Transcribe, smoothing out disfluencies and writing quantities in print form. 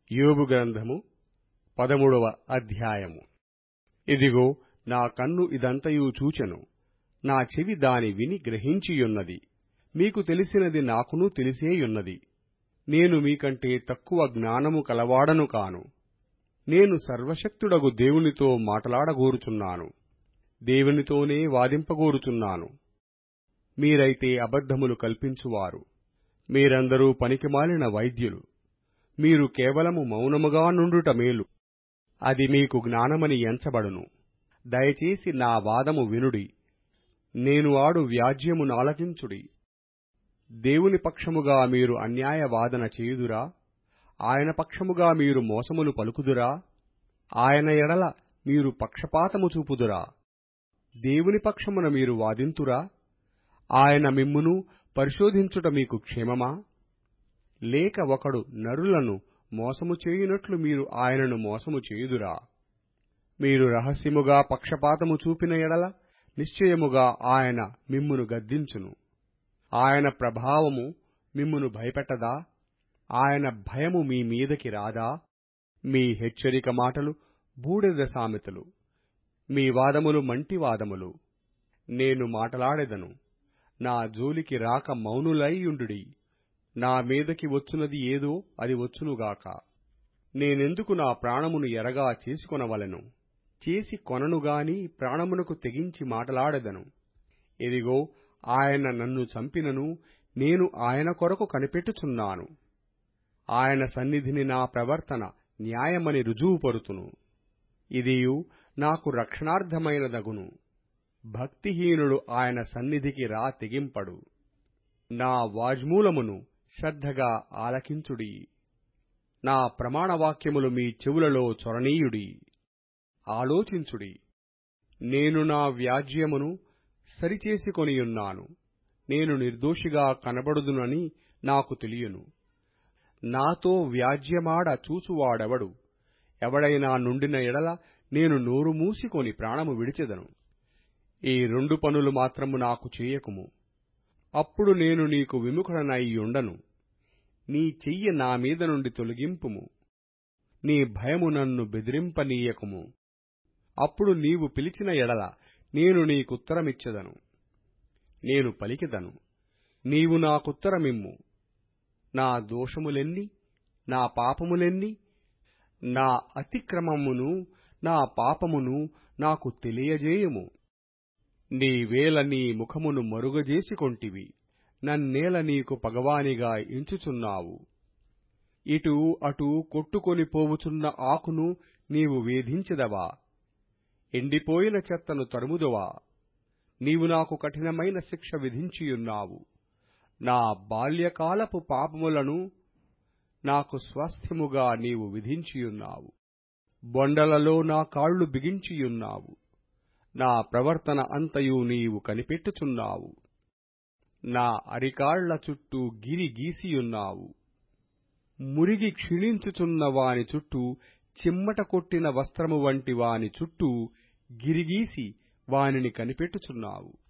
యోబు గ్రంథము 13వ అధ్యాయము. ఇదిగో, నా కన్ను ఇదంతయు చూచెను, నా చెవి దాని విని గ్రహించియున్నది. మీకు తెలిసినది నాకును తెలిసేయున్నది. నేను మీకంటే తక్కువ జ్ఞానము కలవాడను కాను. నేను సర్వశక్తుడగు దేవునితో మాటలాడగోరుచున్నాను, దేవునితోనే వాదింపగోరుచున్నాను. మీరైతే అబద్ధములు కల్పించువారు, మీరందరూ పనికిమాలిన వైద్యులు. మీరు కేవలము మౌనముగా నుండుట మేలు, అది మీకు జ్ఞానమని ఎంచబడును. దయచేసి నా వాదము వినుడి, నేను ఆడు వ్యాజ్యమును ఆలకించుడి. దేవుని పక్షముగా మీరు అన్యాయ వాదన చేయుదురా? ఆయన పక్షముగా మీరు మోసములు పలుకుదురా? ఆయన ఎడల మీరు పక్షపాతము చూపుదురా? దేవుని పక్షమున మీరు వాదింతురా? ఆయన మిమ్మును పరిశోధించుట మీకు క్షేమమా? లేక ఒకడు నరులను మోసము చేయునట్లు మీరు ఆయనను మోసము చేయుదురా? మీరు రహస్యముగా పక్షపాతము చూపిన ఎడల నిశ్చయముగా ఆయన మిమ్మును గద్దించును. ఆయన ప్రభావము మిమ్మును భయపెట్టదా? ఆయన భయము మీ మీదకి రాదా? మీ హెచ్చరిక మాటలు బూడిద సామెతలు, మీ వాదములు మంటి వాదములు. నేను మాటలాడెదను, నా జోలికి రాక మౌనులైయుండుడి. నా మీదకి వచ్చునది ఏదో అది వచ్చునుగాక. నేనెందుకు నా ప్రాణమును ఎరగా చేసుకొనవలెను? చేసి కొననుగాని ప్రాణమునకు తెగించి మాటలాడెదను. ఇదిగో, ఆయన నన్ను చంపినను నేను ఆయన కొరకు కనిపెట్టుచున్నాను. ఆయన సన్నిధిని నా ప్రవర్తన న్యాయమని రుజువుపరుతును. ఇదియు నాకు రక్షణార్థమైనదగును. భక్తిహీనుడు ఆయన సన్నిధికి రా తెగింపడు. నా వాజ్మూలమును శ్రద్ధగా ఆలకించుడి. నా ప్రమాణవాక్యములు మీ చెవులలో చొరనీయుడి. ఆలోచించుడి. నేను నా వ్యాజ్యమును సరిచేసికొనియున్నాను. నేను నిర్దోషిగా కనబడుదునని నాకు తెలియను. నాతో వ్యాజ్యమాడ చూచువాడెవడు? ఎవడైనా నుండిన ఎడల నేను నోరు మూసికొని ప్రాణము విడిచెదను. ఈ 2 పనులు మాత్రము నాకు చేయకుము, అప్పుడు నేను నీకు విముఖుడనైయుండను. నీ చెయ్యి నా మీద నుండి తొలగింపుము, నీ భయము నన్ను బెదిరింపనీయకుము. అప్పుడు నీవు పిలిచిన ఎడల నేను నీకుత్తరమిచ్చెదను. నేను పలికెదను, నీవు నాకుత్తరమిమ్ము. నా దోషములెన్ని, నా పాపములెన్ని? నా అతిక్రమమును నా పాపమును నాకు తెలియజేయుము. నీవేల నీ ముఖమును మరుగజేసికొంటివి, నన్నేల నీకు పగవానిగా ఎంచుచున్నావు? ఇటు అటు కొట్టుకొని పోవుచున్న ఆకును నీవు వేధించెదవా? ఎండిపోయిన చెత్తను తరుముదువా? నీవు నాకు కఠినమైన శిక్ష విధించియున్నావు. నా బాల్యకాలపు పాపములను నాకు స్వాస్థ్యముగా నీవు విధించియున్నావు. బొండలలో నా కాళ్లు బిగించియున్నావు. నా ప్రవర్తన అంతయు నీవు కనిపెట్టుచున్నావు. నా అరికాళ్ల చుట్టూ గిరి గీసియున్నావు. మురిగి క్షీణించుచున్న వాని చుట్టూ, చిమ్మట కొట్టిన వస్త్రము వంటి వాని చుట్టూ గిరిగీసి వానిని కనిపెట్టుచున్నావు.